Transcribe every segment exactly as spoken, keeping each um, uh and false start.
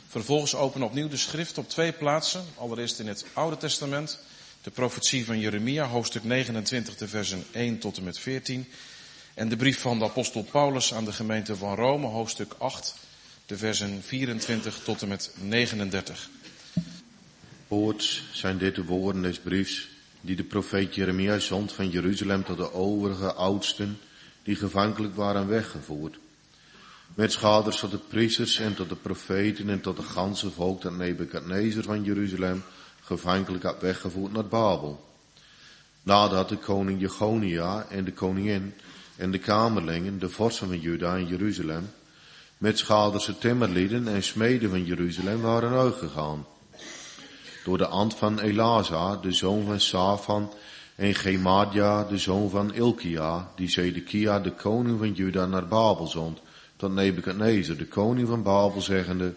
Vervolgens openen we opnieuw de schrift op twee plaatsen. Allereerst in het Oude Testament, de profetie van Jeremia, hoofdstuk negenentwintig, de versen één tot en met veertien. En de brief van de apostel Paulus aan de gemeente van Rome, hoofdstuk acht, de versen vierentwintig tot en met negenendertig. Voorts zijn dit de woorden des briefs die de profeet Jeremia zond van Jeruzalem tot de overige oudsten die gevankelijk waren weggevoerd. Met schaders tot de priesters en tot de profeten en tot de ganse volk dat Nebukadnezer van Jeruzalem gevankelijk had weggevoerd naar Babel. Nadat de koning Jechonia en de koningin en de kamerlingen, de vorsten van Juda en Jeruzalem, met schaderse timmerlieden en smeden van Jeruzalem waren uitgegaan. Door de hand van Elasa, de zoon van Safan, en Gemadia, de zoon van Ilkia, die Zedekia, de koning van Juda, naar Babel zond, tot Nebukadnezer, de koning van Babel, zeggende: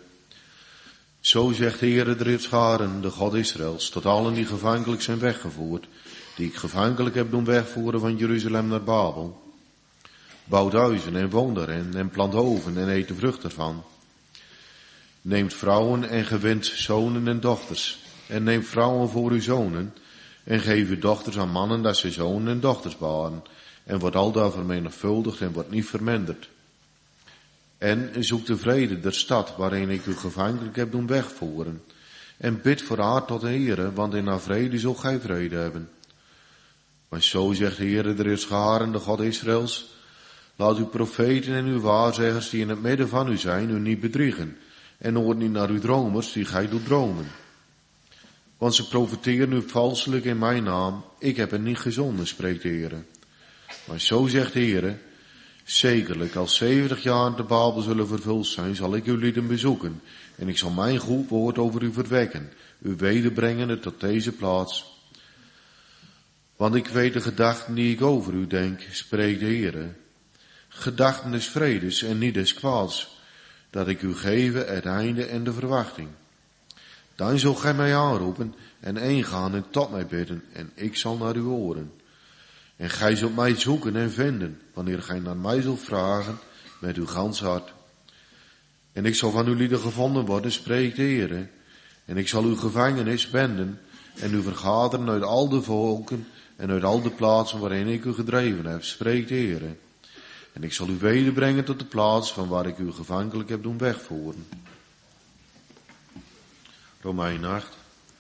Zo zegt de Heere der Heerscharen, de God Israëls, tot allen die gevankelijk zijn weggevoerd, die ik gevankelijk heb doen wegvoeren van Jeruzalem naar Babel. Bouwt huizen en woont daarin, en plant hoven en eet de vrucht ervan. Neemt vrouwen en gewint zonen en dochters, en neemt vrouwen voor uw zonen, en geef uw dochters aan mannen dat ze zonen en dochters baren, en wordt aldaar vermenigvuldigd en wordt niet verminderd. En zoek de vrede der stad, waarin ik u gevankelijk heb doen wegvoeren, en bid voor haar tot de Heere, want in haar vrede zult gij vrede hebben. Maar zo zegt de Heere der Heerscharen, de God Israëls: Laat uw profeten en uw waarzeggers die in het midden van u zijn, u niet bedriegen, en hoort niet naar uw dromers die gij doet dromen. Want ze profeteren u valselijk in mijn naam, ik heb hen niet gezonden, spreekt de Heere. Maar zo zegt de Heere: Zekerlijk, als zeventig jaar de Babel zullen vervuld zijn, zal ik uw lieden bezoeken, en ik zal mijn goed woord over u verwekken, u wederbrengen tot deze plaats. Want ik weet de gedachten die ik over u denk, spreekt de Heere. Gedachten des vredes en niet des kwaads, dat ik u geven het einde en de verwachting. Dan zult gij mij aanroepen en eengaan en tot mij bidden, en ik zal naar u horen. En gij zult mij zoeken en vinden, wanneer gij naar mij zult vragen met uw gans hart. En ik zal van uw lieden gevonden worden, spreekt de Heere. En ik zal uw gevangenis benden en u vergaderen uit al de volken en uit al de plaatsen waarin ik u gedreven heb, spreekt de Heere. En ik zal u wederbrengen tot de plaats van waar ik u gevankelijk heb doen wegvoeren. Romeinen acht.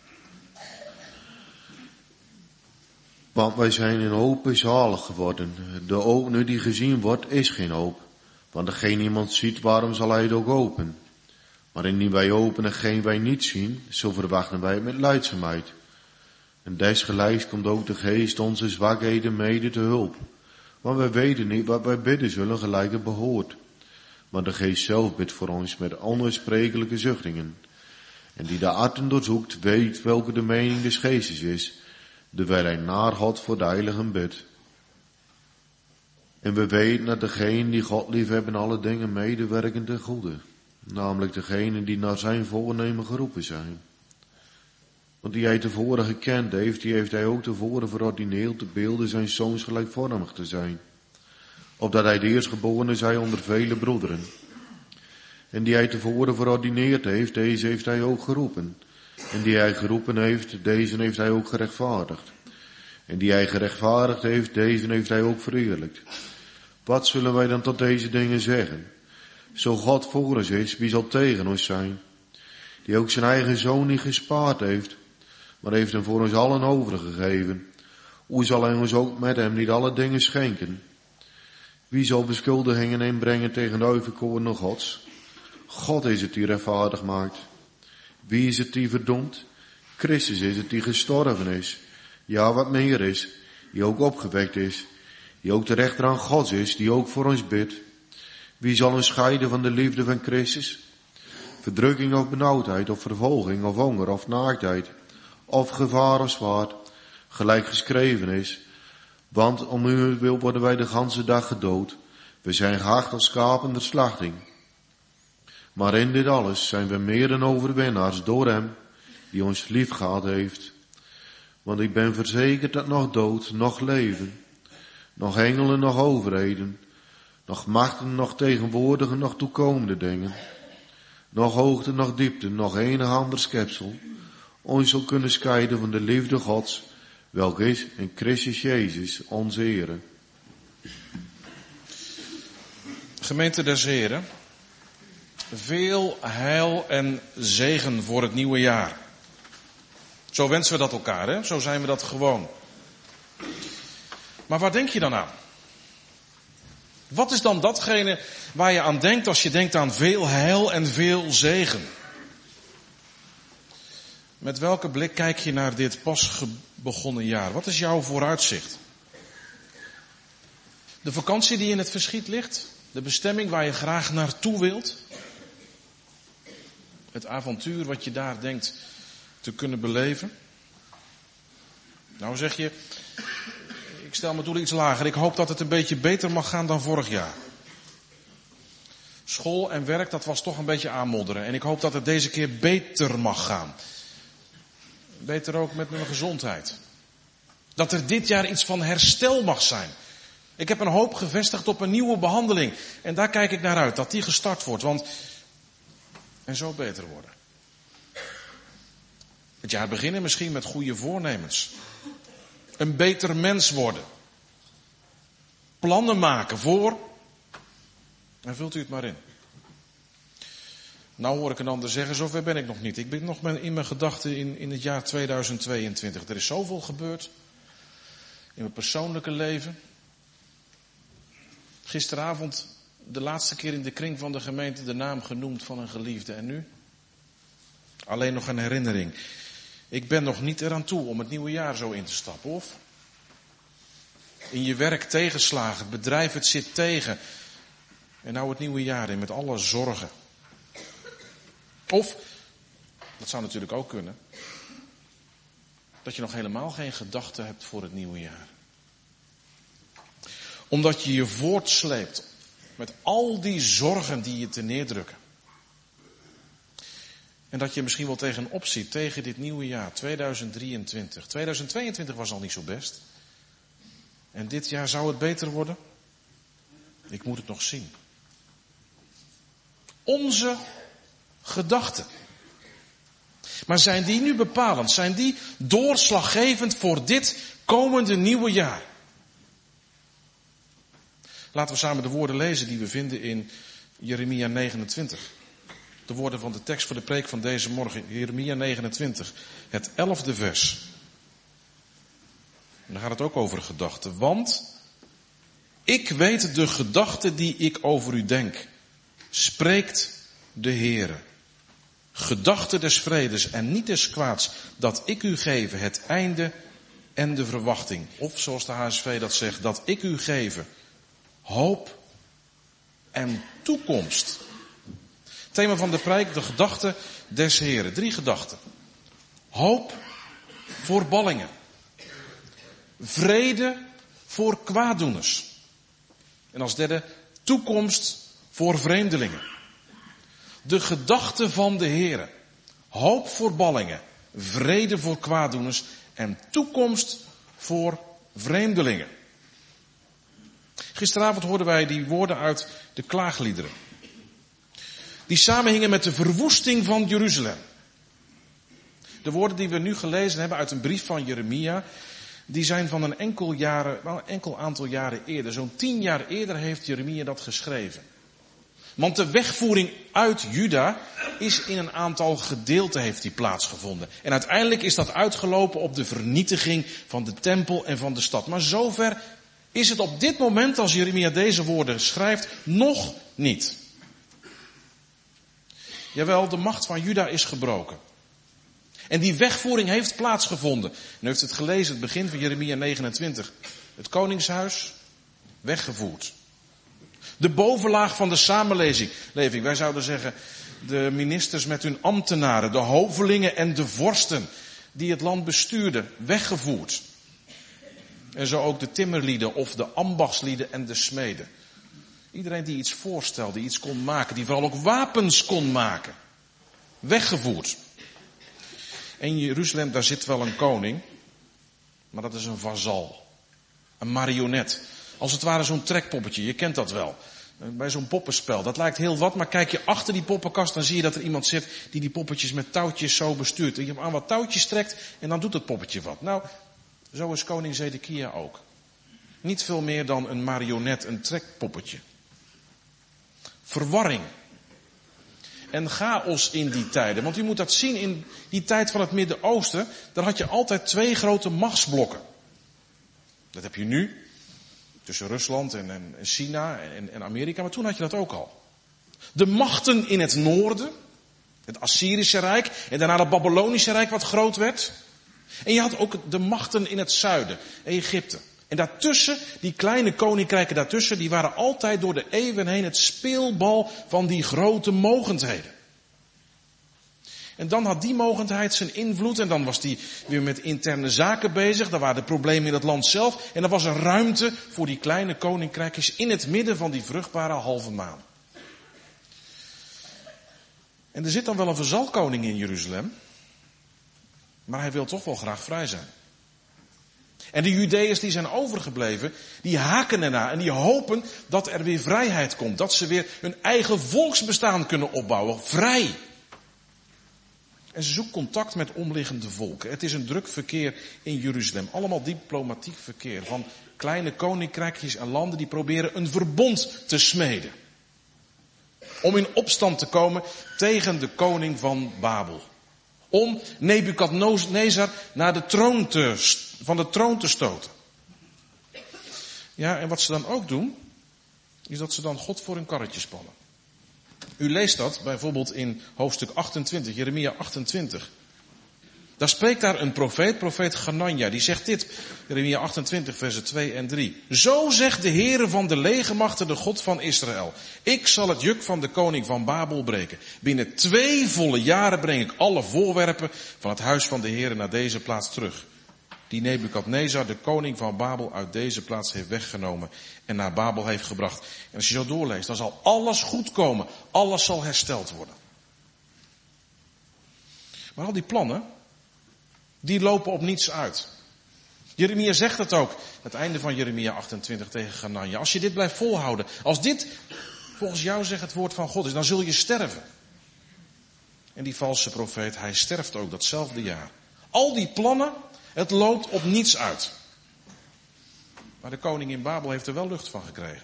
Want wij zijn in hoop zalig geworden. De hoop nu die gezien wordt, is geen hoop. Want er geen iemand ziet, waarom zal hij het ook open? Maar indien wij hopen en geen wij niet zien, zo verwachten wij het met lijdzaamheid. En desgelijks komt ook de geest onze zwakheden mede te hulp. Want wij weten niet wat wij bidden zullen gelijk het behoort. Maar de geest zelf bidt voor ons met onuitsprekelijke zuchtingen. En die de harten doorzoekt, weet welke de mening des geestes is, terwijl hij naar God voor de heiligen bidt. En we weten dat degenen die God liefhebben alle dingen medewerken ten goede. Namelijk degenen die naar zijn voornemen geroepen zijn. Want die hij tevoren gekend heeft, die heeft hij ook tevoren verordineerd te beelden zijn zoons gelijkvormig te zijn. Opdat hij de eerstgeborene zij onder vele broederen. En die hij tevoren verordineerd heeft, deze heeft hij ook geroepen. En die hij geroepen heeft, deze heeft hij ook gerechtvaardigd. En die hij gerechtvaardigd heeft, deze heeft hij ook verheerlijkt. Wat zullen wij dan tot deze dingen zeggen? Zo God voor ons is, wie zal tegen ons zijn? Die ook zijn eigen zoon niet gespaard heeft, maar heeft hem voor ons allen overgegeven. Hoe zal hij ons ook met hem niet alle dingen schenken? Wie zal beschuldigingen inbrengen tegen de uitverkorene Gods? God is het die rechtvaardig maakt. Wie is het die verdoemt? Christus is het die gestorven is. Ja, wat meer is, die ook opgewekt is, die ook de rechterhand Gods is, die ook voor ons bidt. Wie zal ons scheiden van de liefde van Christus? Verdrukking of benauwdheid, of vervolging, of honger, of naaktheid, of gevaar of zwaard, gelijk geschreven is. Want om uw wil worden wij de ganse dag gedood. We zijn geacht als schapen der slachting. Maar in dit alles zijn we meer dan overwinnaars door hem, die ons lief gehad heeft. Want ik ben verzekerd dat nog dood, nog leven, nog engelen, nog overheden, nog machten, nog tegenwoordige, nog toekomende dingen, nog hoogte, nog diepte, nog enig ander schepsel, ons zal kunnen scheiden van de liefde Gods, welk is in Christus Jezus, onze Heere. Gemeente des Heren, veel heil en zegen voor het nieuwe jaar. Zo wensen we dat elkaar, hè? Zo zijn we dat gewoon. Maar waar denk je dan aan? Wat is dan datgene waar je aan denkt als je denkt aan veel heil en veel zegen? Met welke blik kijk je naar dit pas begonnen jaar? Wat is jouw vooruitzicht? De vakantie die in het verschiet ligt? De bestemming waar je graag naartoe wilt? Het avontuur wat je daar denkt te kunnen beleven? Nou zeg je, ik stel mijn doelen iets lager. Ik hoop dat het een beetje beter mag gaan dan vorig jaar. School en werk, dat was toch een beetje aanmodderen. En ik hoop dat het deze keer beter mag gaan. Beter ook met mijn gezondheid. Dat er dit jaar iets van herstel mag zijn. Ik heb een hoop gevestigd op een nieuwe behandeling. En daar kijk ik naar uit, dat die gestart wordt. Want, en zo beter worden. Het jaar beginnen misschien met goede voornemens. Een beter mens worden. Plannen maken voor. En vult u het maar in. Nou hoor ik een ander zeggen, zover ben ik nog niet. Ik ben nog in mijn gedachten in, in het jaar tweeduizend tweeëntwintig. Er is zoveel gebeurd. In mijn persoonlijke leven. Gisteravond de laatste keer in de kring van de gemeente de naam genoemd van een geliefde. En nu? Alleen nog een herinnering. Ik ben nog niet eraan toe om het nieuwe jaar zo in te stappen, of? In je werk tegenslagen, het bedrijf het zit tegen. En nou het nieuwe jaar in met alle zorgen. Of, dat zou natuurlijk ook kunnen, dat je nog helemaal geen gedachten hebt voor het nieuwe jaar. Omdat je je voortsleept met al die zorgen die je te neerdrukken. En dat je misschien wel tegenop ziet tegen dit nieuwe jaar, tweeduizend drieëntwintig. tweeduizend tweeëntwintig was al niet zo best. En dit jaar zou het beter worden? Ik moet het nog zien. Onze gedachten. Maar zijn die nu bepalend? Zijn die doorslaggevend voor dit komende nieuwe jaar? Laten we samen de woorden lezen die we vinden in Jeremia negenentwintig. De woorden van de tekst voor de preek van deze morgen. Jeremia negenentwintig, het elfde vers. En dan gaat het ook over gedachten. Want ik weet de gedachten die ik over u denk. Spreekt de Heere. Gedachten des vredes en niet des kwaads. Dat ik u geven het einde en de verwachting. Of zoals de H S V dat zegt. Dat ik u geven hoop en toekomst. Thema van de preek, de gedachten des Heren. Drie gedachten. Hoop voor ballingen. Vrede voor kwaaddoeners. En als derde, toekomst voor vreemdelingen. De gedachten van de Heren. Hoop voor ballingen. Vrede voor kwaaddoeners. En toekomst voor vreemdelingen. Gisteravond hoorden wij die woorden uit de klaagliederen. Die samenhingen met de verwoesting van Jeruzalem. De woorden die we nu gelezen hebben uit een brief van Jeremia, die zijn van een enkel, jaren, wel een enkel aantal jaren eerder. Zo'n tien jaar eerder heeft Jeremia dat geschreven. Want de wegvoering uit Juda is in een aantal gedeelten heeft die plaatsgevonden. En uiteindelijk is dat uitgelopen op de vernietiging van de tempel en van de stad. Maar zover is het op dit moment, als Jeremia deze woorden schrijft, nog niet. Jawel, de macht van Juda is gebroken. En die wegvoering heeft plaatsgevonden. En u heeft het gelezen, het begin van Jeremia negenentwintig. Het koningshuis, weggevoerd. De bovenlaag van de samenleving, wij zouden zeggen, de ministers met hun ambtenaren, de hovelingen en de vorsten die het land bestuurden, weggevoerd. En zo ook de timmerlieden of de ambachtslieden en de smeden. Iedereen die iets voorstelde, die iets kon maken, die vooral ook wapens kon maken. Weggevoerd. En in Jeruzalem, daar zit wel een koning, maar dat is een vazal. Een marionet. Als het ware zo'n trekpoppetje, je kent dat wel. Bij zo'n poppenspel. Dat lijkt heel wat, maar kijk je achter die poppenkast, dan zie je dat er iemand zit die die poppetjes met touwtjes zo bestuurt. En je hem aan wat touwtjes trekt en dan doet het poppetje wat. Nou, zo is koning Zedekia ook. Niet veel meer dan een marionet, een trekpoppetje. Verwarring. En chaos in die tijden. Want u moet dat zien, in die tijd van het Midden-Oosten, daar had je altijd twee grote machtsblokken. Dat heb je nu, tussen Rusland en, en China en, en Amerika, maar toen had je dat ook al. De machten in het noorden, het Assyrische Rijk en daarna het Babylonische Rijk wat groot werd. En je had ook de machten in het zuiden, Egypte. En daartussen, die kleine koninkrijken daartussen, die waren altijd door de eeuwen heen het speelbal van die grote mogendheden. En dan had die mogendheid zijn invloed en dan was die weer met interne zaken bezig. Dan waren de problemen in het land zelf. En dan was er ruimte voor die kleine koninkrijkjes in het midden van die vruchtbare halve maan. En er zit dan wel een vazalkoning in Jeruzalem. Maar hij wil toch wel graag vrij zijn. En de Judeërs die zijn overgebleven, die haken ernaar en die hopen dat er weer vrijheid komt. Dat ze weer hun eigen volksbestaan kunnen opbouwen. Vrij. En ze zoekt contact met omliggende volken. Het is een druk verkeer in Jeruzalem. Allemaal diplomatiek verkeer. Van kleine koninkrijkjes en landen die proberen een verbond te smeden. Om in opstand te komen tegen de koning van Babel. Om Nebukadnezar naar de troon te, van de troon te stoten. Ja, en wat ze dan ook doen, is dat ze dan God voor hun karretje spannen. U leest dat bijvoorbeeld in hoofdstuk achtentwintig, Jeremia achtentwintig. Daar spreekt daar een profeet, profeet Ganania, die zegt dit, Jeremia achtentwintig, versen twee en drie. Zo zegt de Heere van de legermachten, de God van Israël. Ik zal het juk van de koning van Babel breken. Binnen twee volle jaren breng ik alle voorwerpen van het huis van de Heere naar deze plaats terug. Die Nebukadnezar, de koning van Babel, uit deze plaats heeft weggenomen en naar Babel heeft gebracht. En als je zo doorleest, dan zal alles goed komen. Alles zal hersteld worden. Maar al die plannen, die lopen op niets uit. Jeremia zegt het ook, het einde van Jeremia achtentwintig tegen Ganania. Als je dit blijft volhouden, als dit volgens jou zegt het woord van God is, dan zul je sterven. En die valse profeet, hij sterft ook datzelfde jaar. Al die plannen, het loopt op niets uit. Maar de koning in Babel heeft er wel lucht van gekregen.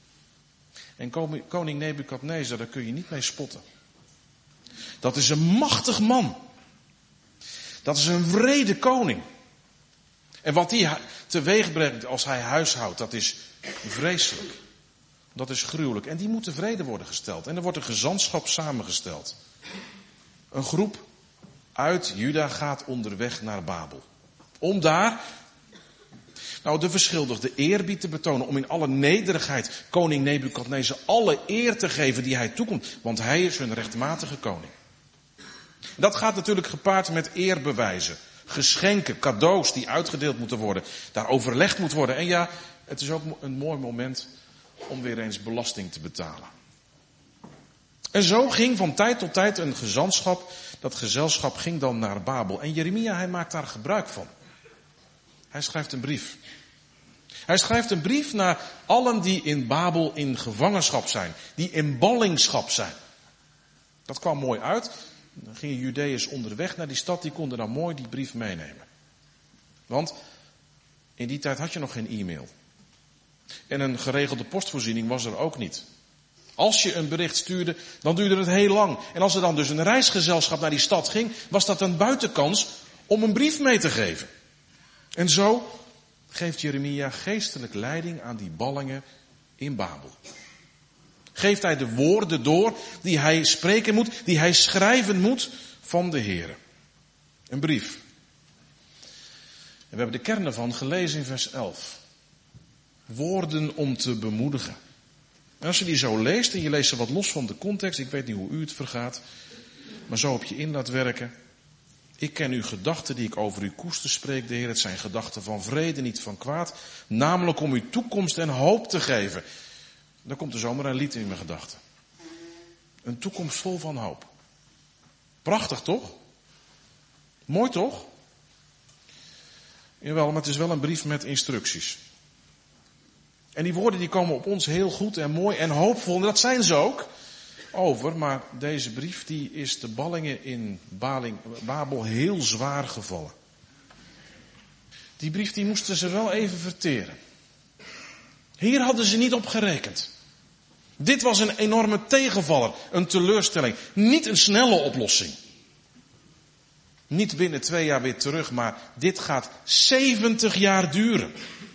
En koning Nebukadnezar, daar kun je niet mee spotten. Dat is een machtig man. Dat is een wrede koning. En wat hij teweeg brengt als hij huishoudt, dat is vreselijk. Dat is gruwelijk. En die moet tevreden worden gesteld. En er wordt een gezantschap samengesteld. Een groep uit Juda gaat onderweg naar Babel. Om daar, nou, de verschuldigde eerbied te betonen. Om in alle nederigheid koning Nebukadnezar alle eer te geven die hij toekomt. Want hij is hun rechtmatige koning. Dat gaat natuurlijk gepaard met eerbewijzen. Geschenken, cadeaus die uitgedeeld moeten worden. Daar overlegd moet worden. En ja, het is ook een mooi moment om weer eens belasting te betalen. En zo ging van tijd tot tijd een gezantschap. Dat gezelschap ging dan naar Babel. En Jeremia, hij maakt daar gebruik van. Hij schrijft een brief. Hij schrijft een brief naar allen die in Babel in gevangenschap zijn. Die in ballingschap zijn. Dat kwam mooi uit. Dan gingen Judeërs onderweg naar die stad. Die konden dan mooi die brief meenemen. Want in die tijd had je nog geen e-mail. En een geregelde postvoorziening was er ook niet. Als je een bericht stuurde, dan duurde het heel lang. En als er dan dus een reisgezelschap naar die stad ging, was dat een buitenkans om een brief mee te geven. En zo geeft Jeremia geestelijk leiding aan die ballingen in Babel. Geeft hij de woorden door die hij spreken moet, die hij schrijven moet van de Heere. Een brief. En we hebben de kern ervan gelezen in vers elf. Woorden om te bemoedigen. En als je die zo leest en je leest ze wat los van de context, ik weet niet hoe u het vergaat, maar zo op je in laat werken. Ik ken uw gedachten die ik over u koester spreek, de Heer. Het zijn gedachten van vrede, niet van kwaad. Namelijk om u toekomst en hoop te geven. Dan komt er zomaar een lied in mijn gedachten. Een toekomst vol van hoop. Prachtig toch? Mooi toch? Jawel, maar het is wel een brief met instructies. En die woorden die komen op ons heel goed en mooi en hoopvol. En dat zijn ze ook. Over, maar deze brief die is de ballingen in Baling, Babel heel zwaar gevallen. Die brief die moesten ze wel even verteren. Hier hadden ze niet op gerekend. Dit was een enorme tegenvaller, een teleurstelling. Niet een snelle oplossing. Niet binnen twee jaar weer terug, maar dit gaat zeventig jaar duren.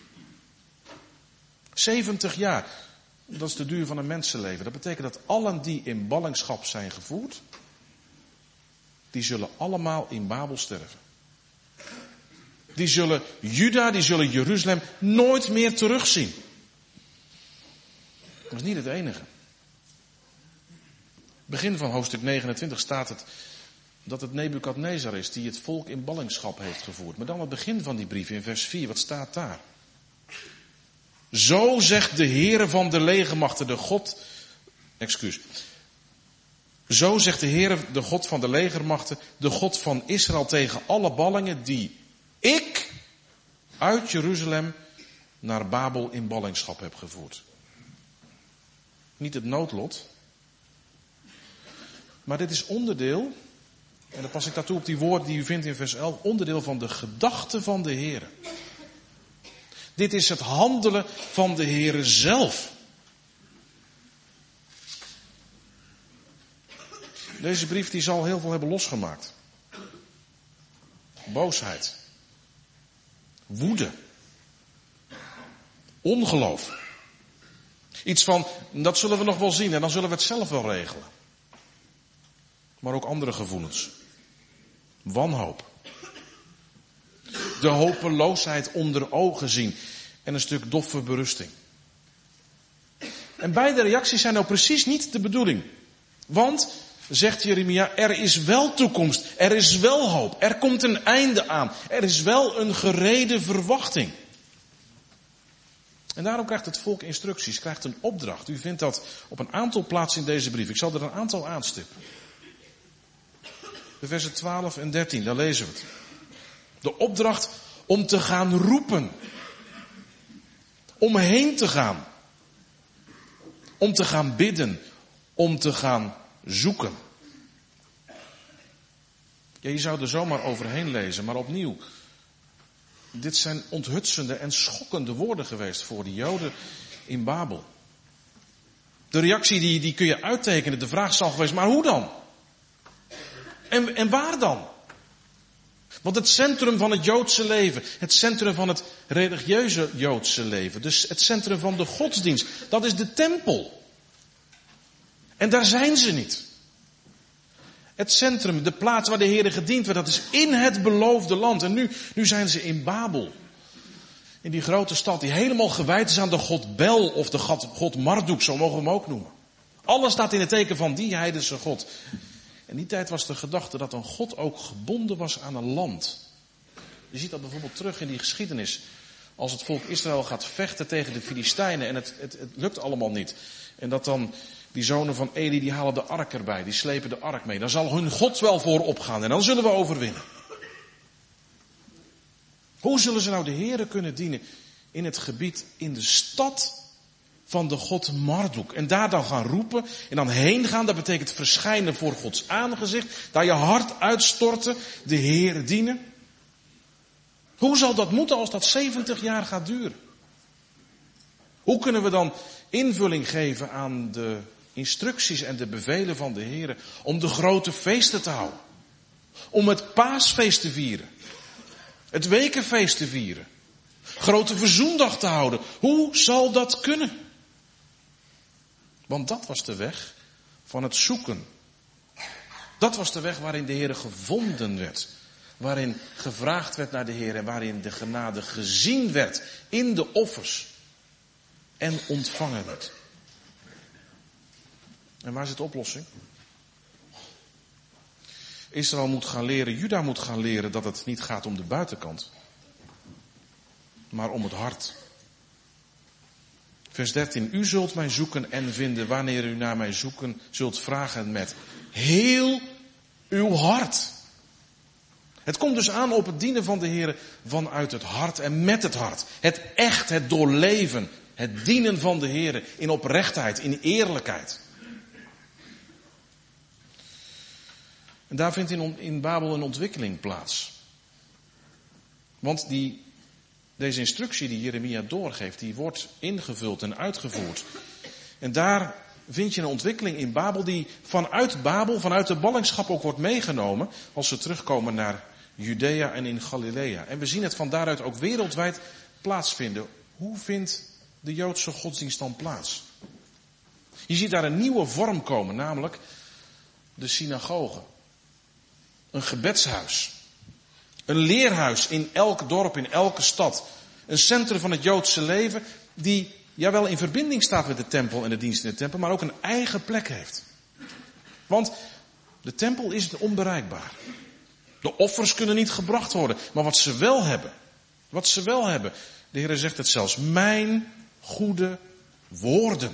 zeventig jaar. Dat is de duur van een mensenleven. Dat betekent dat allen die in ballingschap zijn gevoerd, die zullen allemaal in Babel sterven. Die zullen Juda, die zullen Jeruzalem nooit meer terugzien. Dat is niet het enige. Begin van hoofdstuk negenentwintig staat het dat het Nebukadnezar is die het volk in ballingschap heeft gevoerd. Maar dan het begin van die brief in vers vier, wat staat daar? Zo zegt de Heere van de legermachten, de God, excuus. Zo zegt de Heere, de God van de legermachten, de God van Israël tegen alle ballingen die ik uit Jeruzalem naar Babel in ballingschap heb gevoerd. Niet het noodlot. Maar dit is onderdeel, en dan pas ik daartoe op die woorden die u vindt in vers elf, onderdeel van de gedachte van de Heere. Dit is het handelen van de Heere zelf. Deze brief die zal heel veel hebben losgemaakt. Boosheid. Woede. Ongeloof. Iets van, dat zullen we nog wel zien en dan zullen we het zelf wel regelen. Maar ook andere gevoelens. Wanhoop. De hopeloosheid onder ogen zien. En een stuk doffe berusting. En beide reacties zijn nou precies niet de bedoeling. Want, zegt Jeremia, er is wel toekomst. Er is wel hoop. Er komt een einde aan. Er is wel een gerede verwachting. En daarom krijgt het volk instructies, krijgt een opdracht. U vindt dat op een aantal plaatsen in deze brief. Ik zal er een aantal aanstippen. De versen twaalf en dertien, daar lezen we het. De opdracht om te gaan roepen. Om heen te gaan. Om te gaan bidden. Om te gaan zoeken. Ja, je zou er zomaar overheen lezen, maar opnieuw. Dit zijn onthutsende en schokkende woorden geweest voor de Joden in Babel. De reactie die, die kun je uittekenen. De vraag zal geweest, maar hoe dan? En, en waar dan? Want het centrum van het Joodse leven, het centrum van het religieuze Joodse leven, dus het centrum van de godsdienst, dat is de tempel. En daar zijn ze niet. Het centrum, de plaats waar de Heere gediend werd, dat is in het beloofde land. En nu, nu zijn ze in Babel. In die grote stad die helemaal gewijd is aan de god Bel of de god, god Marduk, zo mogen we hem ook noemen. Alles staat in het teken van die heidense god. In die tijd was de gedachte dat een god ook gebonden was aan een land. Je ziet dat bijvoorbeeld terug in die geschiedenis. Als het volk Israël gaat vechten tegen de Filistijnen en het, het, het lukt allemaal niet. En dat dan die zonen van Eli, die halen de ark erbij, die slepen de ark mee. Dan zal hun God wel voorop gaan en dan zullen we overwinnen. Hoe zullen ze nou de Heere kunnen dienen in het gebied, in de stad van de god Marduk? En daar dan gaan roepen en dan heen gaan, dat betekent verschijnen voor Gods aangezicht. Daar je hart uitstorten, de Heere dienen. Hoe zal dat moeten als dat zeventig jaar gaat duren? Hoe kunnen we dan invulling geven aan de instructies en de bevelen van de Heere om de grote feesten te houden? Om het paasfeest te vieren. Het wekenfeest te vieren. Grote verzoendag te houden. Hoe zal dat kunnen? Want dat was de weg van het zoeken. Dat was de weg waarin de Heere gevonden werd. Waarin gevraagd werd naar de Heer en waarin de genade gezien werd in de offers en ontvangen werd. En waar zit de oplossing? Israël moet gaan leren, Juda moet gaan leren dat het niet gaat om de buitenkant, maar om het hart. Vers dertien, u zult mij zoeken en vinden wanneer u naar mij zoeken zult vragen met heel uw hart. Het komt dus aan op het dienen van de Heer vanuit het hart en met het hart. Het echt, het doorleven, Het dienen van de Heere in oprechtheid, in eerlijkheid. En daar vindt in, in Babel een ontwikkeling plaats. Want die, deze instructie die Jeremia doorgeeft, die wordt ingevuld en uitgevoerd. En daar vind je een ontwikkeling in Babel die vanuit Babel, vanuit de ballingschap ook wordt meegenomen als ze terugkomen naar Judea en in Galilea. En we zien het van daaruit ook wereldwijd plaatsvinden. Hoe vindt de Joodse godsdienst dan plaats? Je ziet daar een nieuwe vorm komen, namelijk de synagoge. Een gebedshuis. Een leerhuis in elk dorp, in elke stad. Een centrum van het Joodse leven die, jawel, in verbinding staat met de tempel en de dienst in de tempel, maar ook een eigen plek heeft. Want de tempel is onbereikbaar. De offers kunnen niet gebracht worden. Maar wat ze wel hebben, wat ze wel hebben, de Heer zegt het zelfs, mijn goede woorden.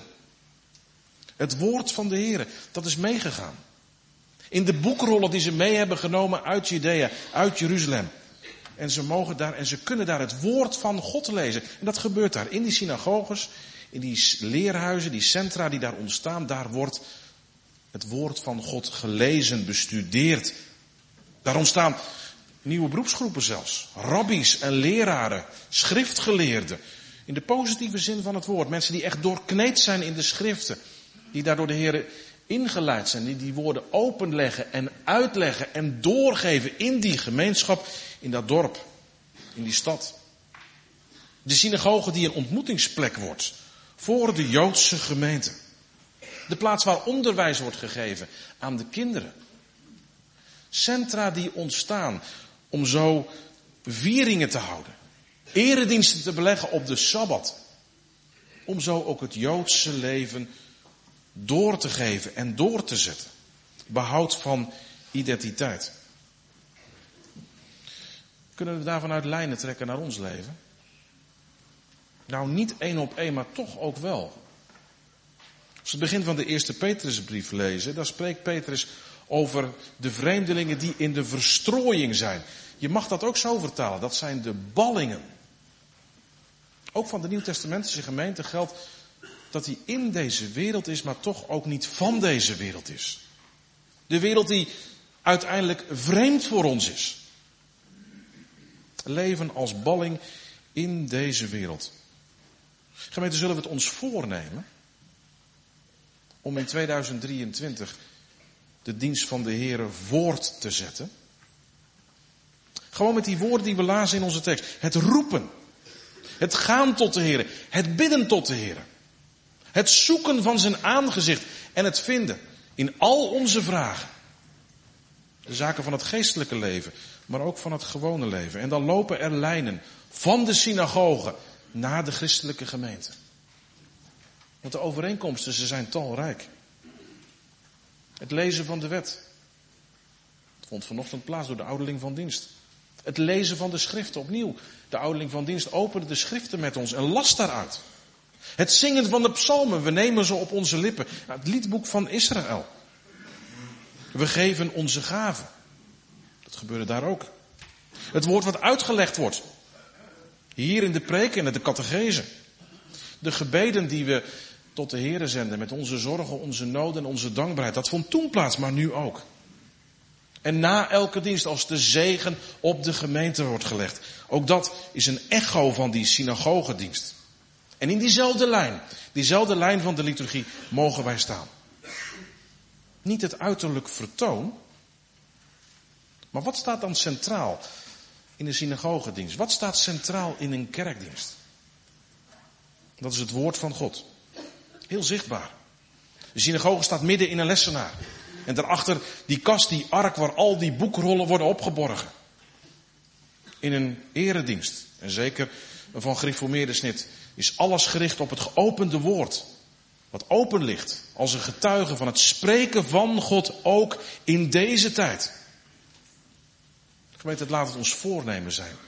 Het woord van de Heer, dat is meegegaan. In de boekrollen die ze mee hebben genomen uit Judea, uit Jeruzalem. En ze mogen daar, en ze kunnen daar het woord van God lezen. En dat gebeurt daar in die synagoges, in die leerhuizen, die centra die daar ontstaan. Daar wordt het woord van God gelezen, bestudeerd. Daar ontstaan nieuwe beroepsgroepen zelfs. Rabbies en leraren, schriftgeleerden. In de positieve zin van het woord. Mensen die echt doorkneed zijn in de schriften. Die daardoor de Heer ingeleid zijn. Die die woorden openleggen en uitleggen en doorgeven in die gemeenschap, in dat dorp, in die stad. De synagoge die een ontmoetingsplek wordt voor de Joodse gemeente. De plaats waar onderwijs wordt gegeven aan de kinderen. Centra die ontstaan om zo vieringen te houden. Erediensten te beleggen op de Sabbat. Om zo ook het Joodse leven door te geven en door te zetten. Behoud van identiteit. Kunnen we daarvan uit lijnen trekken naar ons leven? Nou, niet één op één, maar toch ook wel. Als we het begin van de eerste Petrusbrief lezen, dan spreekt Petrus over de vreemdelingen die in de verstrooiing zijn. Je mag dat ook zo vertalen, dat zijn de ballingen. Ook van de Nieuwtestamentische gemeente geldt dat hij in deze wereld is, maar toch ook niet van deze wereld is. De wereld die uiteindelijk vreemd voor ons is. Leven als balling in deze wereld. Gemeente, zullen we het ons voornemen om in tweeduizend drieëntwintig de dienst van de Heere voort te zetten? Gewoon met die woorden die we lazen in onze tekst. Het roepen. Het gaan tot de Heere. Het bidden tot de Heere. Het zoeken van zijn aangezicht en het vinden in al onze vragen. De zaken van het geestelijke leven, maar ook van het gewone leven. En dan lopen er lijnen van de synagoge naar de christelijke gemeente. Want de overeenkomsten, ze zijn talrijk. Het lezen van de wet. Het vond vanochtend plaats door de ouderling van dienst. Het lezen van de schriften opnieuw. De ouderling van dienst opende de schriften met ons en las daaruit. Het zingen van de psalmen, we nemen ze op onze lippen. Het liedboek van Israël. We geven onze gaven. Dat gebeurde daar ook. Het woord wat uitgelegd wordt. Hier in de preek en de catechese. De gebeden die we tot de Heere zenden met onze zorgen, onze noden en onze dankbaarheid. Dat vond toen plaats, maar nu ook. En na elke dienst als de zegen op de gemeente wordt gelegd. Ook dat is een echo van die synagogedienst. En in diezelfde lijn, diezelfde lijn van de liturgie mogen wij staan. Niet het uiterlijk vertoon. Maar wat staat dan centraal in de synagogedienst? Wat staat centraal in een kerkdienst? Dat is het woord van God. Heel zichtbaar. De synagoge staat midden in een lessenaar. En daarachter die kast, die ark waar al die boekrollen worden opgeborgen. In een eredienst. En zeker een van gereformeerde snit is alles gericht op het geopende woord. Wat open ligt als een getuige van het spreken van God ook in deze tijd. Gemeente, laat het ons voornemen zijn.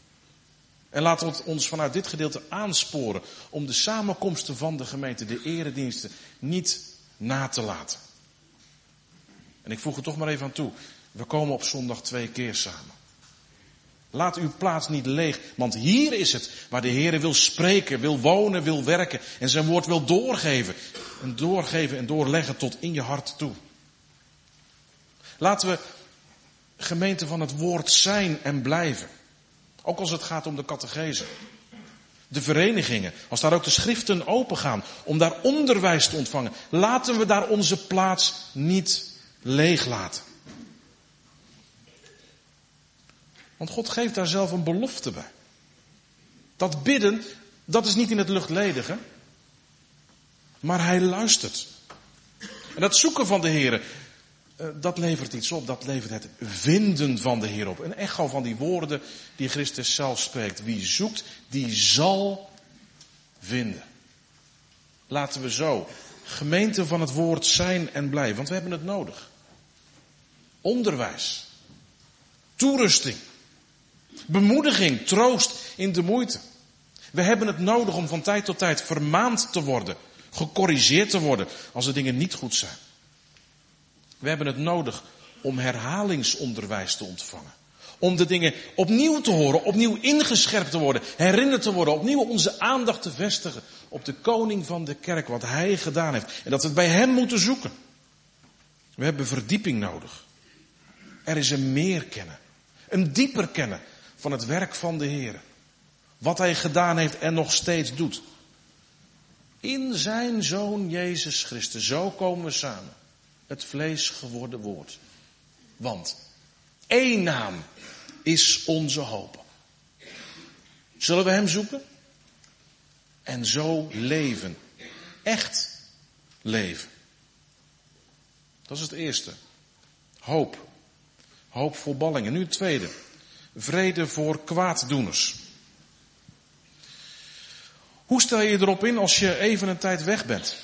En laten we het ons vanuit dit gedeelte aansporen om de samenkomsten van de gemeente, de erediensten, niet na te laten. En ik voeg er toch maar even aan toe. We komen op zondag twee keer samen. Laat uw plaats niet leeg, want hier is het waar de Heer wil spreken, wil wonen, wil werken en zijn woord wil doorgeven. En doorgeven en doorleggen tot in je hart toe. Laten we gemeente van het woord zijn en blijven. Ook als het gaat om de catechese. De verenigingen, als daar ook de schriften open gaan om daar onderwijs te ontvangen. Laten we daar onze plaats niet leeg laten. Want God geeft daar zelf een belofte bij. Dat bidden, dat is niet in het luchtledige. Maar hij luistert. En dat zoeken van de Heer, dat levert iets op. Dat levert het vinden van de Heer op. Een echo van die woorden die Christus zelf spreekt. Wie zoekt, die zal vinden. Laten we zo gemeente van het woord zijn en blijven. Want we hebben het nodig. Onderwijs. Toerusting. Bemoediging, troost in de moeite. We hebben het nodig om van tijd tot tijd vermaand te worden. Gecorrigeerd te worden als de dingen niet goed zijn. We hebben het nodig om herhalingsonderwijs te ontvangen. Om de dingen opnieuw te horen, opnieuw ingescherpt te worden, herinnerd te worden, opnieuw onze aandacht te vestigen op de koning van de kerk, wat hij gedaan heeft. En dat we het bij hem moeten zoeken. We hebben verdieping nodig. Er is een meer kennen, een dieper kennen van het werk van de Heer. Wat hij gedaan heeft en nog steeds doet. In zijn Zoon Jezus Christus, zo komen we samen. Het vlees geworden woord. Want één naam is onze hoop. Zullen we hem zoeken? En zo leven. Echt leven. Dat is het eerste. Hoop. Hoop voor ballingen. Nu het tweede. Vrede voor kwaaddoeners. Hoe stel je je erop in als je even een tijd weg bent?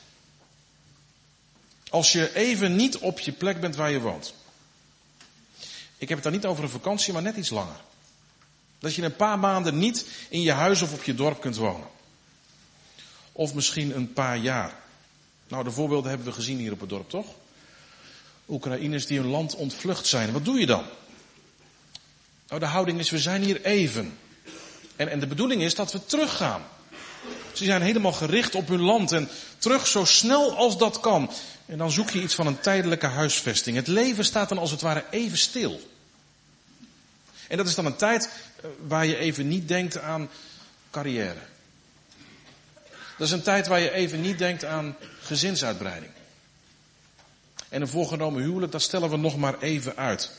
Als je even niet op je plek bent waar je woont. Ik heb het dan niet over een vakantie, maar net iets langer. Dat je een paar maanden niet in je huis of op je dorp kunt wonen. Of misschien een paar jaar. Nou, de voorbeelden hebben we gezien hier op het dorp, toch? Oekraïners die hun land ontvlucht zijn. Wat doe je dan? Nou, de houding is, we zijn hier even. En, en de bedoeling is dat we teruggaan. Ze zijn helemaal gericht op hun land en terug zo snel als dat kan. En dan zoek je iets van een tijdelijke huisvesting. Het leven staat dan als het ware even stil. En dat is dan een tijd waar je even niet denkt aan carrière. Dat is een tijd waar je even niet denkt aan gezinsuitbreiding. En een voorgenomen huwelijk, dat stellen we nog maar even uit.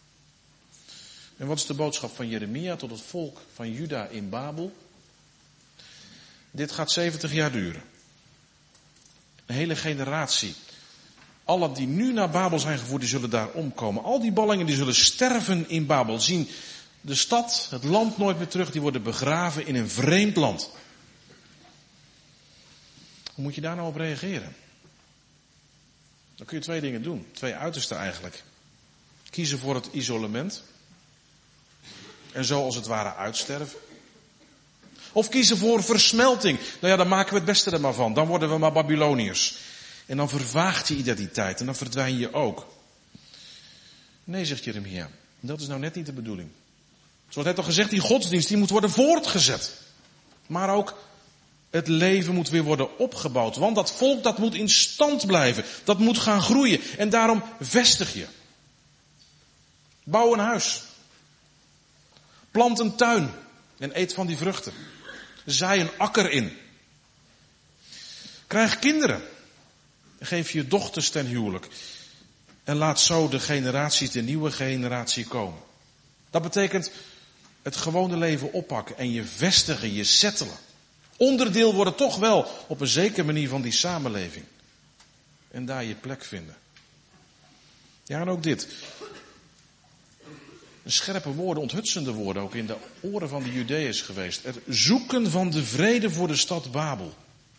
En wat is de boodschap van Jeremia tot het volk van Juda in Babel? Dit gaat zeventig jaar duren. Een hele generatie. Allen die nu naar Babel zijn gevoerd, die zullen daar omkomen. Al die ballingen die zullen sterven in Babel. Zien de stad, het land nooit meer terug. Die worden begraven in een vreemd land. Hoe moet je daar nou op reageren? Dan kun je twee dingen doen. Twee uitersten eigenlijk. Kiezen voor het isolement. En zo als het ware uitsterven. Of kiezen voor versmelting. Nou ja, dan maken we het beste er maar van. Dan worden we maar Babyloniërs. En dan vervaagt je identiteit. En dan verdwijn je ook. Nee, zegt Jeremia. Dat is nou net niet de bedoeling. Zoals net al gezegd, die godsdienst die moet worden voortgezet. Maar ook het leven moet weer worden opgebouwd. Want dat volk dat moet in stand blijven. Dat moet gaan groeien. En daarom vestig je. Bouw een huis. Plant een tuin. En eet van die vruchten. Zaai een akker in. Krijg kinderen. Geef je dochters ten huwelijk. En laat zo de generaties, de nieuwe generatie komen. Dat betekent het gewone leven oppakken en je vestigen, je settelen. Onderdeel worden toch wel op een zekere manier van die samenleving. En daar je plek vinden. Ja, en ook dit. Een scherpe woorden, onthutsende woorden ook in de oren van de Judeërs geweest. Het zoeken van de vrede voor de stad Babel.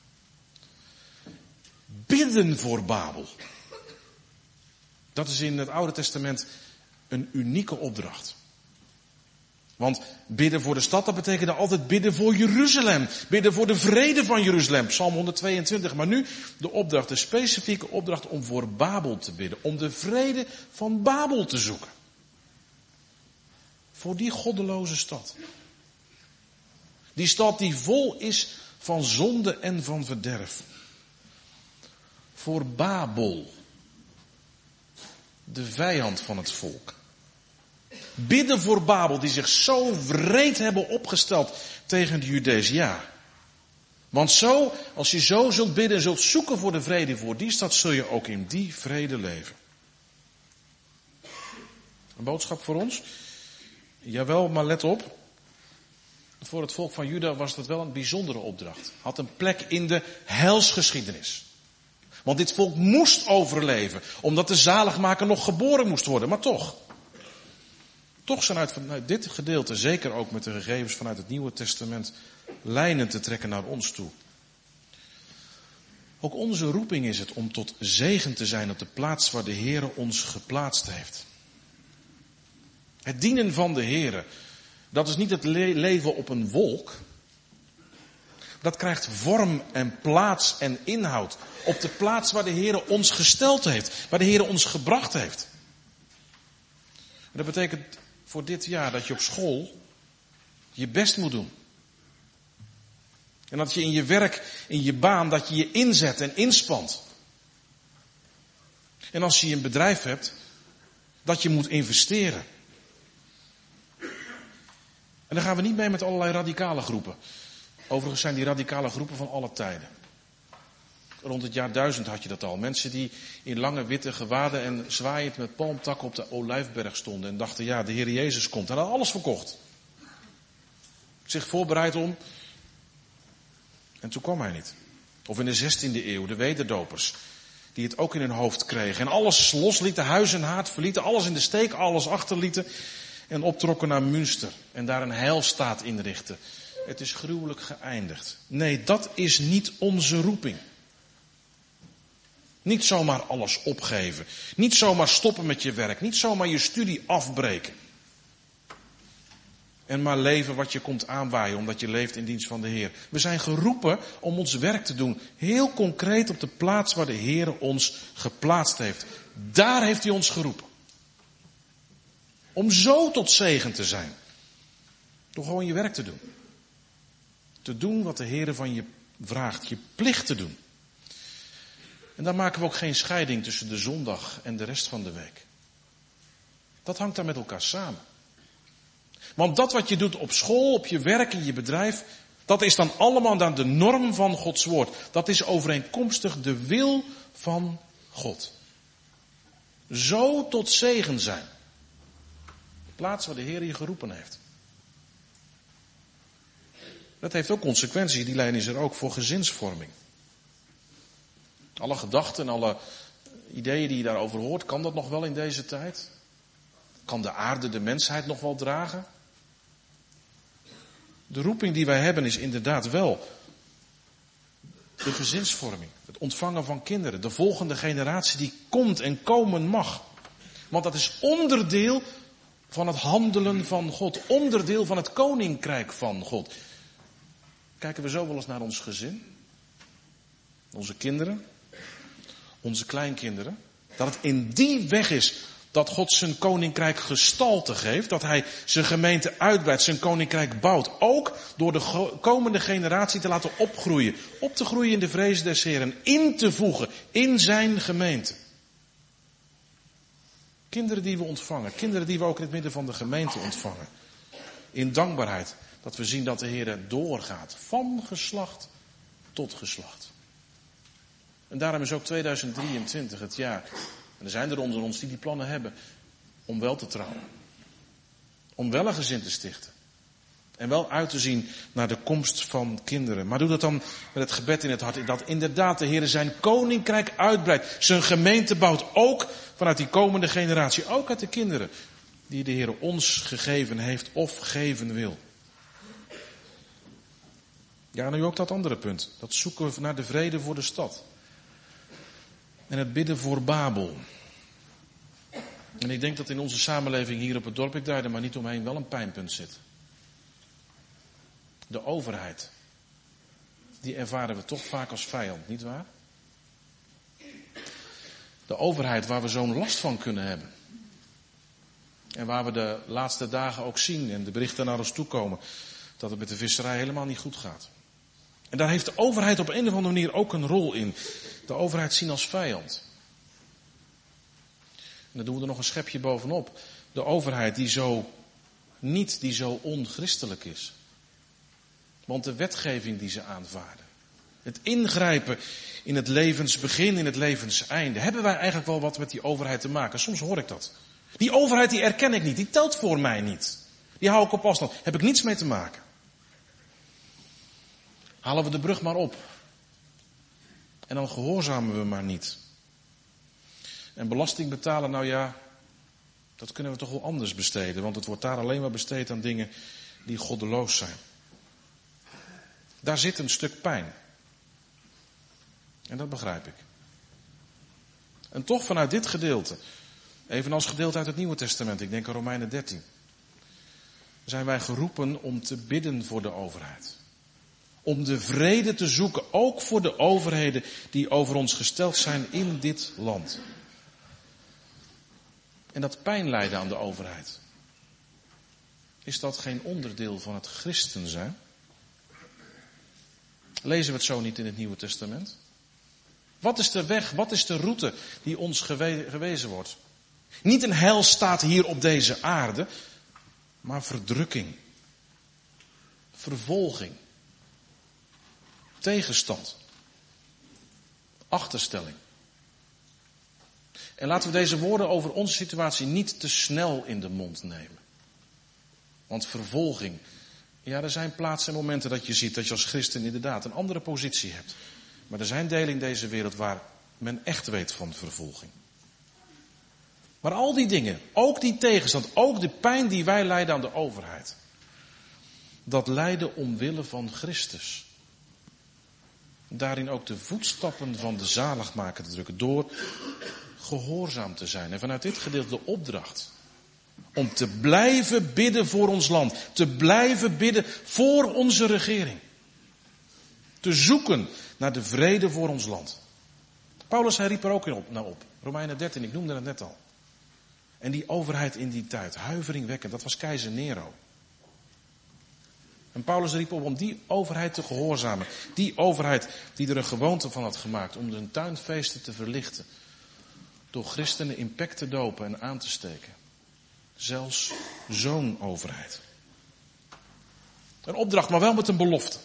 Bidden voor Babel. Dat is in het Oude Testament een unieke opdracht. Want bidden voor de stad, dat betekende altijd bidden voor Jeruzalem. Bidden voor de vrede van Jeruzalem. Psalm honderdtweeëntwintig. Maar nu de opdracht, de specifieke opdracht om voor Babel te bidden. Om de vrede van Babel te zoeken. Voor die goddeloze stad. Die stad die vol is van zonde en van verderf. Voor Babel. De vijand van het volk. Bidden voor Babel, die zich zo wreed hebben opgesteld tegen de Judezen. Ja. Want zo, als je zo zult bidden en zult zoeken voor de vrede voor die stad, zul je ook in die vrede leven. Een boodschap voor ons? Jawel, maar let op. Voor het volk van Juda was dat wel een bijzondere opdracht. Had een plek in de heilsgeschiedenis. Want dit volk moest overleven, omdat de zaligmaker nog geboren moest worden. Maar toch. Toch zijn uit, vanuit dit gedeelte, zeker ook met de gegevens vanuit het Nieuwe Testament, lijnen te trekken naar ons toe. Ook onze roeping is het om tot zegen te zijn op de plaats waar de Heere ons geplaatst heeft. Het dienen van de Heere, dat is niet het le- leven op een wolk. Dat krijgt vorm en plaats en inhoud op de plaats waar de Heere ons gesteld heeft, waar de Heere ons gebracht heeft. En dat betekent voor dit jaar dat je op school je best moet doen. En dat je in je werk, in je baan, dat je je inzet en inspant. En als je een bedrijf hebt, dat je moet investeren. En dan gaan we niet mee met allerlei radicale groepen. Overigens zijn die radicale groepen van alle tijden. Rond het jaar duizend had je dat al. Mensen die in lange witte gewaden en zwaaiend met palmtakken op de Olijfberg stonden. En dachten, ja, de Heer Jezus komt. En hadden alles verkocht. Zich voorbereid om. En toen kwam hij niet. Of in de zestiende eeuw, de wederdopers. Die het ook in hun hoofd kregen. En alles loslieten, huis en haard verlieten. Alles in de steek, alles achterlieten. En optrokken naar Münster. En daar een heilstaat inrichten. Het is gruwelijk geëindigd. Nee, dat is niet onze roeping. Niet zomaar alles opgeven. Niet zomaar stoppen met je werk. Niet zomaar je studie afbreken. En maar leven wat je komt aanwaaien, omdat je leeft in dienst van de Heer. We zijn geroepen om ons werk te doen. Heel concreet op de plaats waar de Heer ons geplaatst heeft. Daar heeft hij ons geroepen. Om zo tot zegen te zijn. Door gewoon je werk te doen. Te doen wat de Heer van je vraagt. Je plicht te doen. En daar maken we ook geen scheiding tussen de zondag en de rest van de week. Dat hangt daar met elkaar samen. Want dat wat je doet op school, op je werk, in je bedrijf, dat is dan allemaal dan de norm van Gods woord. Dat is overeenkomstig de wil van God. Zo tot zegen zijn. De plaats waar de Heer je geroepen heeft. Dat heeft ook consequenties, die lijn is er ook voor gezinsvorming. Alle gedachten en alle ideeën die je daarover hoort, kan dat nog wel in deze tijd? Kan de aarde de mensheid nog wel dragen? De roeping die wij hebben is inderdaad wel de gezinsvorming. Het ontvangen van kinderen. De volgende generatie die komt en komen mag. Want dat is onderdeel van het handelen van God. Onderdeel van het koninkrijk van God. Kijken we zo wel eens naar ons gezin? Onze kinderen? Onze kleinkinderen? Dat het in die weg is dat God zijn koninkrijk gestalte geeft. Dat hij zijn gemeente uitbreidt, zijn koninkrijk bouwt. Ook door de komende generatie te laten opgroeien. Op te groeien in de vrees des Heeren. In te voegen in zijn gemeente. Kinderen die we ontvangen. Kinderen die we ook in het midden van de gemeente ontvangen. In dankbaarheid. Dat we zien dat de Heer doorgaat. Van geslacht tot geslacht. En daarom is ook tweeduizend drieëntwintig het jaar. En er zijn er onder ons die die plannen hebben. Om wel te trouwen. Om wel een gezin te stichten. En wel uit te zien naar de komst van kinderen. Maar doe dat dan met het gebed in het hart. Dat inderdaad de Heer zijn koninkrijk uitbreidt. Zijn gemeente bouwt ook vanuit die komende generatie. Ook uit de kinderen die de Heer ons gegeven heeft of geven wil. Ja, nu ook dat andere punt. Dat zoeken naar de vrede voor de stad. En het bidden voor Babel. En ik denk dat in onze samenleving hier op het dorp, ik draai er maar niet omheen, wel een pijnpunt zit. De overheid. Die ervaren we toch vaak als vijand, nietwaar? De overheid waar we zo'n last van kunnen hebben. En waar we de laatste dagen ook zien en de berichten naar ons toe komen, dat het met de visserij helemaal niet goed gaat. En daar heeft de overheid op een of andere manier ook een rol in. De overheid zien als vijand. En dan doen we er nog een schepje bovenop. De overheid die zo niet, die zo onchristelijk is. Want de wetgeving die ze aanvaarden. Het ingrijpen in het levensbegin, in het levenseinde. Hebben wij eigenlijk wel wat met die overheid te maken? Soms hoor ik dat. Die overheid die erken ik niet, die telt voor mij niet. Die hou ik op afstand. Heb ik niets mee te maken. Halen we de brug maar op. En dan gehoorzamen we maar niet. En belasting betalen, nou ja, dat kunnen we toch wel anders besteden. Want het wordt daar alleen maar besteed aan dingen die goddeloos zijn. Daar zit een stuk pijn. En dat begrijp ik. En toch vanuit dit gedeelte, evenals gedeelte uit het Nieuwe Testament, ik denk aan Romeinen dertien, zijn wij geroepen om te bidden voor de overheid. Om de vrede te zoeken, ook voor de overheden die over ons gesteld zijn in dit land. En dat pijn lijden aan de overheid. Is dat geen onderdeel van het christen zijn? Lezen we het zo niet in het Nieuwe Testament? Wat is de weg, wat is de route die ons gewe- gewezen wordt? Niet een heilstaat hier op deze aarde, maar verdrukking, vervolging, tegenstand, achterstelling. En laten we deze woorden over onze situatie niet te snel in de mond nemen. Want vervolging, ja, er zijn plaatsen en momenten dat je ziet dat je als christen inderdaad een andere positie hebt. Maar er zijn delen in deze wereld waar men echt weet van vervolging. Maar al die dingen, ook die tegenstand, ook de pijn die wij lijden aan de overheid. Dat lijden omwille van Christus. Daarin ook de voetstappen van de zaligmaker te drukken. Door gehoorzaam te zijn. En vanuit dit gedeelte de opdracht. Om te blijven bidden voor ons land. Te blijven bidden voor onze regering. Te zoeken naar de vrede voor ons land. Paulus, hij riep er ook in op, nou op. Romeinen dertien, ik noemde het net al. En die overheid in die tijd, huiveringwekkend, dat was keizer Nero. En Paulus riep op om die overheid te gehoorzamen. Die overheid die er een gewoonte van had gemaakt om de tuinfeesten te verlichten. Door christenen in pek te dopen en aan te steken. Zelfs zo'n overheid. Een opdracht, maar wel met een belofte.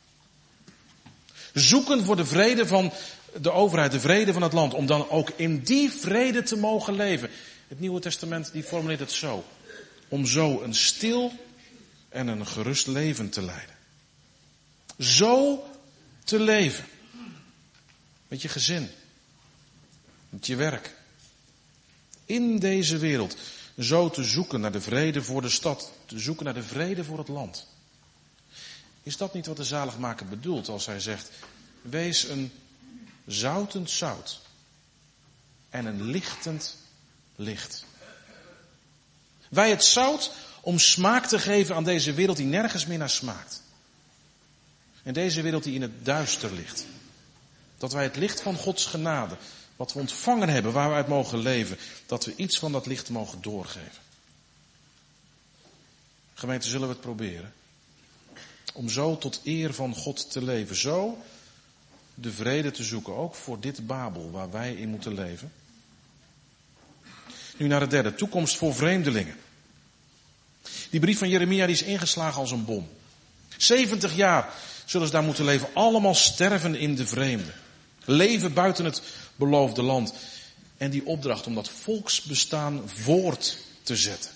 Zoeken voor de vrede van de overheid, de vrede van het land. Om dan ook in die vrede te mogen leven. Het Nieuwe Testament die formuleert het zo. Om zo een stil en een gerust leven te leiden. Zo te leven. Met je gezin. Met je werk. In deze wereld. Zo te zoeken naar de vrede voor de stad. Te zoeken naar de vrede voor het land. Is dat niet wat de zaligmaker bedoelt als hij zegt: wees een zoutend zout. En een lichtend licht. Wij het zout om smaak te geven aan deze wereld die nergens meer naar smaakt. En deze wereld die in het duister ligt. Dat wij het licht van Gods genade, wat we ontvangen hebben, waar we uit mogen leven, dat we iets van dat licht mogen doorgeven. Gemeente, zullen we het proberen? Om zo tot eer van God te leven. Zo de vrede te zoeken, ook voor dit Babel waar wij in moeten leven. Nu naar het derde, toekomst voor vreemdelingen. Die brief van Jeremia die is ingeslagen als een bom. zeventig jaar zullen ze daar moeten leven. Allemaal sterven in de vreemde. Leven buiten het beloofde land. En die opdracht om dat volksbestaan voort te zetten.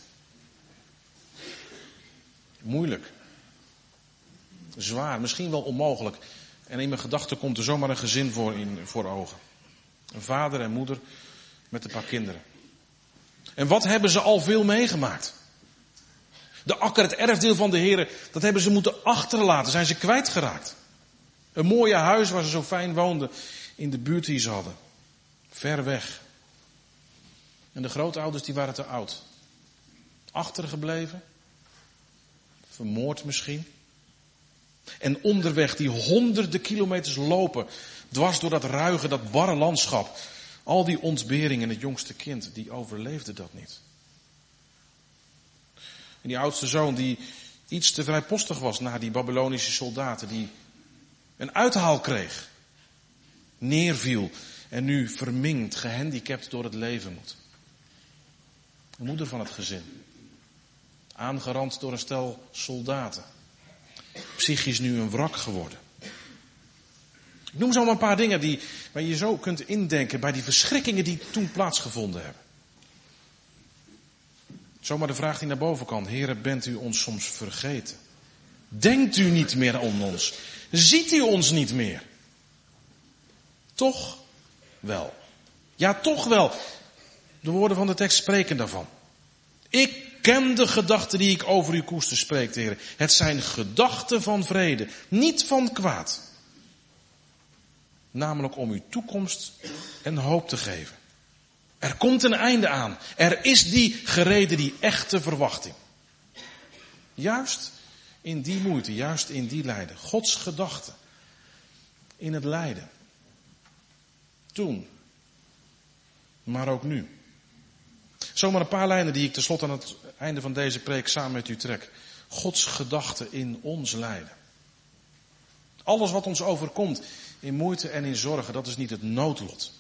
Moeilijk. Zwaar, misschien wel onmogelijk. En in mijn gedachten komt er zomaar een gezin voor, in, voor ogen. Een vader en moeder met een paar kinderen. En wat hebben ze al veel meegemaakt? De akker, het erfdeel van de Heer, dat hebben ze moeten achterlaten. Zijn ze kwijtgeraakt. Een mooie huis waar ze zo fijn woonden in de buurt die ze hadden. Ver weg. En de grootouders die waren te oud. Achtergebleven. Vermoord misschien. En onderweg die honderden kilometers lopen. Dwars door dat ruige, dat barre landschap. Al die ontberingen en het jongste kind, die overleefde dat niet. En die oudste zoon die iets te vrijpostig was naar die Babylonische soldaten, die een uithaal kreeg, neerviel en nu verminkt, gehandicapt door het leven moet. De moeder van het gezin, aangerand door een stel soldaten, psychisch nu een wrak geworden. Ik noem zo maar een paar dingen die, waar je zo kunt indenken bij die verschrikkingen die toen plaatsgevonden hebben. Zomaar de vraag die naar boven kan. Heere, bent u ons soms vergeten? Denkt u niet meer aan ons? Ziet u ons niet meer? Toch wel. Ja, toch wel. De woorden van de tekst spreken daarvan. Ik ken de gedachten die ik over u koester, spreekt de Heer. Het zijn gedachten van vrede, niet van kwaad. Namelijk om u toekomst en hoop te geven. Er komt een einde aan. Er is die gereden, die echte verwachting. Juist in die moeite, juist in die lijden. Gods gedachten in het lijden. Toen. Maar ook nu. Zomaar een paar lijnen die ik tenslotte aan het einde van deze preek samen met u trek. Gods gedachten in ons lijden. Alles wat ons overkomt in moeite en in zorgen, dat is niet het noodlot.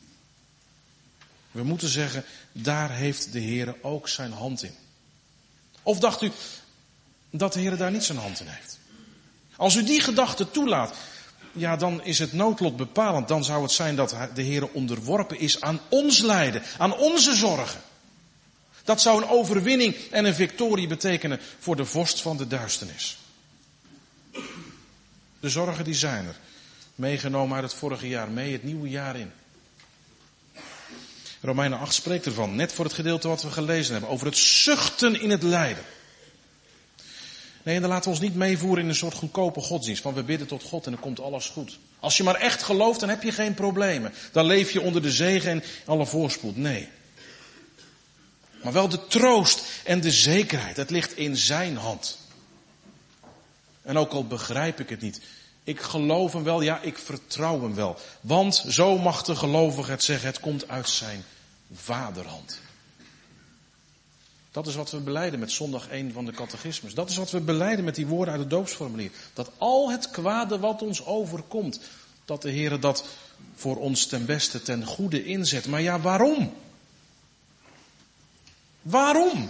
We moeten zeggen, daar heeft de Heer ook zijn hand in. Of dacht u dat de Heer daar niet zijn hand in heeft? Als u die gedachte toelaat, ja, dan is het noodlot bepalend. Dan zou het zijn dat de Heer onderworpen is aan ons lijden, aan onze zorgen. Dat zou een overwinning en een victorie betekenen voor de vorst van de duisternis. De zorgen die zijn er. Meegenomen uit het vorige jaar, mee het nieuwe jaar in. Romeinen acht spreekt ervan, net voor het gedeelte wat we gelezen hebben, over het zuchten in het lijden. Nee, en dan laten we ons niet meevoeren in een soort goedkope godsdienst, van we bidden tot God en dan komt alles goed. Als je maar echt gelooft, dan heb je geen problemen. Dan leef je onder de zegen en alle voorspoed. Nee. Maar wel de troost en de zekerheid, het ligt in zijn hand. En ook al begrijp ik het niet, ik geloof hem wel, ja, ik vertrouw hem wel. Want, zo mag de gelovige het zeggen, het komt uit zijn vaderhand. Dat is wat we belijden met zondag één van de catechismus. Dat is wat we belijden met die woorden uit het doopsformulier. Dat al het kwade wat ons overkomt, dat de Heer dat voor ons ten beste, ten goede inzet. Maar ja, waarom? Waarom?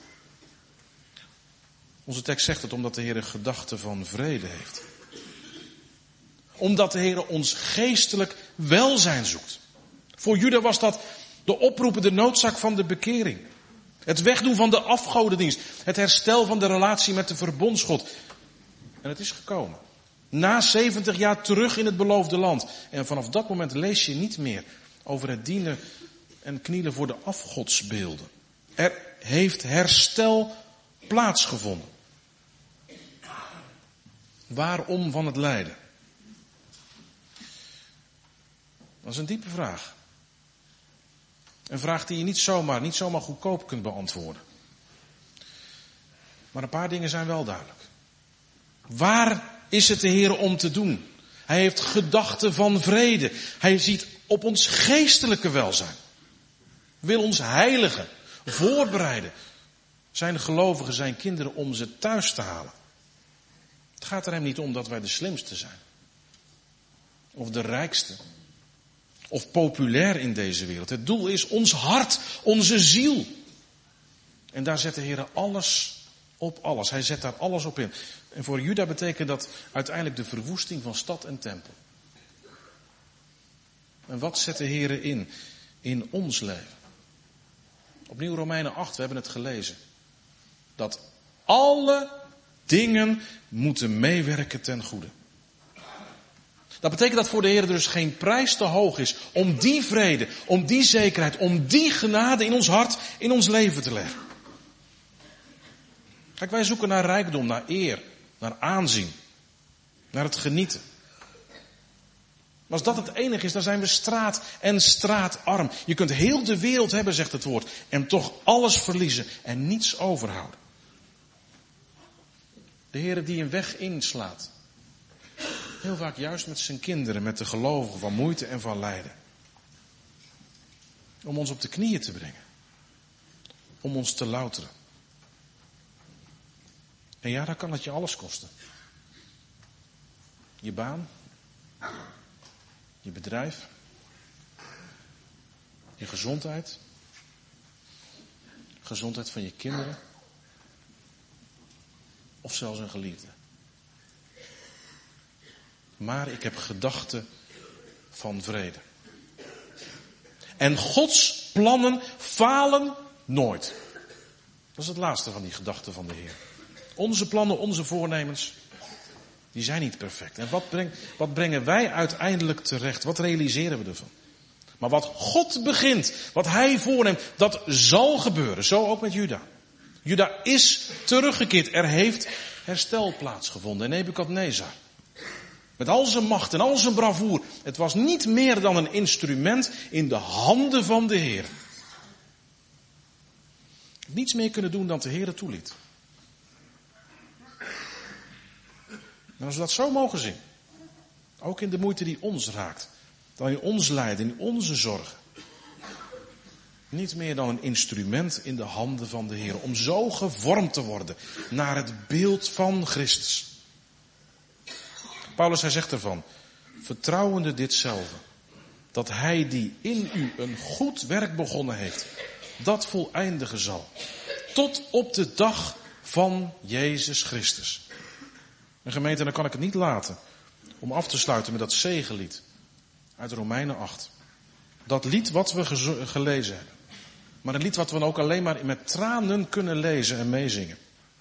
Onze tekst zegt het omdat de Heer een gedachte van vrede heeft. Omdat de Heer ons geestelijk welzijn zoekt. Voor Juda was dat de oproep, de noodzaak van de bekering. Het wegdoen van de afgodendienst. Het herstel van de relatie met de verbondsgod. En het is gekomen. Na zeventig jaar terug in het beloofde land. En vanaf dat moment lees je niet meer over het dienen en knielen voor de afgodsbeelden. Er heeft herstel plaatsgevonden. Waarom van het lijden? Dat is een diepe vraag. Een vraag die je niet zomaar, niet zomaar goedkoop kunt beantwoorden. Maar een paar dingen zijn wel duidelijk. Waar is het de Heer om te doen? Hij heeft gedachten van vrede. Hij ziet op ons geestelijke welzijn. Wil ons heiligen, voorbereiden. Zijn gelovigen, zijn kinderen om ze thuis te halen. Het gaat er hem niet om dat wij de slimste zijn. Of de rijkste. Of populair in deze wereld. Het doel is ons hart, onze ziel. En daar zet de Heer alles op alles. Hij zet daar alles op in. En voor Juda betekent dat uiteindelijk de verwoesting van stad en tempel. En wat zet de Heer in? In ons leven. Opnieuw Romeinen acht, we hebben het gelezen. Dat alle dingen moeten meewerken ten goede. Dat betekent dat voor de Heer dus geen prijs te hoog is om die vrede, om die zekerheid, om die genade in ons hart, in ons leven te leggen. Kijk, wij zoeken naar rijkdom, naar eer, naar aanzien, naar het genieten. Maar als dat het enige is, dan zijn we straat en straatarm. Je kunt heel de wereld hebben, zegt het woord, en toch alles verliezen en niets overhouden. De Heer die een weg inslaat. Heel vaak juist met zijn kinderen, met de gelovigen van moeite en van lijden. Om ons op de knieën te brengen. Om ons te louteren. En ja, dan kan het je alles kosten. Je baan, je bedrijf, je gezondheid, gezondheid van je kinderen of zelfs een geliefde. Maar ik heb gedachten van vrede. En Gods plannen falen nooit. Dat is het laatste van die gedachten van de Heer. Onze plannen, onze voornemens, die zijn niet perfect. En wat, breng, wat brengen wij uiteindelijk terecht? Wat realiseren we ervan? Maar wat God begint, wat Hij voorneemt, dat zal gebeuren. Zo ook met Juda. Juda is teruggekeerd. Er heeft herstel plaatsgevonden. En Nebukadnezar, met al zijn macht en al zijn bravoer, het was niet meer dan een instrument in de handen van de Heer. Niets meer kunnen doen dan de Heer het toeliet. En als we dat zo mogen zien, ook in de moeite die ons raakt, dan in ons lijden, in onze zorgen. Niet meer dan een instrument in de handen van de Heer, om zo gevormd te worden naar het beeld van Christus. Paulus, hij zegt ervan, vertrouwende ditzelfde, dat hij die in u een goed werk begonnen heeft, dat voleindigen zal, tot op de dag van Jezus Christus. En gemeente, dan kan ik het niet laten om af te sluiten met dat zegenlied uit Romeinen acht. Dat lied wat we geze- gelezen hebben. Maar een lied wat we ook alleen maar met tranen kunnen lezen en meezingen.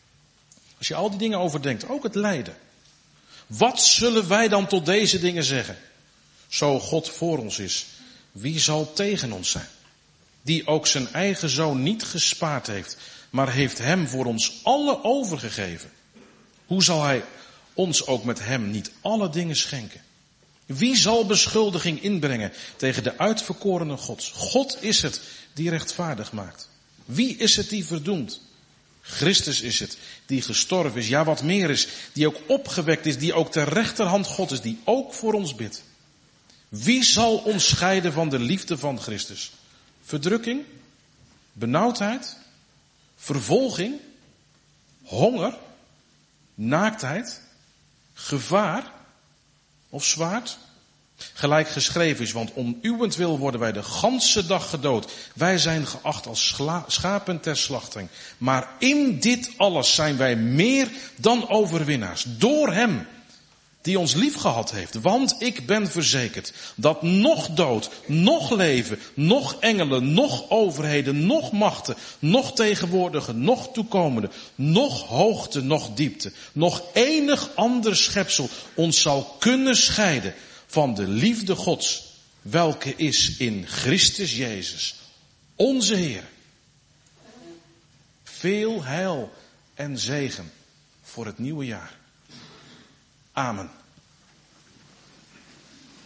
Als je al die dingen overdenkt, ook het lijden. Wat zullen wij dan tot deze dingen zeggen? Zo God voor ons is, wie zal tegen ons zijn? Die ook zijn eigen zoon niet gespaard heeft, maar heeft hem voor ons alle overgegeven. Hoe zal hij ons ook met hem niet alle dingen schenken? Wie zal beschuldiging inbrengen tegen de uitverkorene Gods? God is het die rechtvaardig maakt. Wie is het die verdoemt? Christus is het die gestorven is, ja wat meer is, die ook opgewekt is, die ook ter rechterhand God is, die ook voor ons bidt. Wie zal ons scheiden van de liefde van Christus? Verdrukking? Benauwdheid? Vervolging? Honger? Naaktheid? Gevaar? Of zwaard? Gelijk geschreven is, want om uwentwil worden wij de ganse dag gedood. Wij zijn geacht als schla- schapen ter slachting. Maar in dit alles zijn wij meer dan overwinnaars. Door hem die ons liefgehad heeft. Want ik ben verzekerd dat nog dood, nog leven, nog engelen, nog overheden, nog machten, nog tegenwoordige, nog toekomende, nog hoogte, nog diepte, nog enig ander schepsel ons zal kunnen scheiden van de liefde Gods, welke is in Christus Jezus, onze Heer. Veel heil en zegen voor het nieuwe jaar. Amen.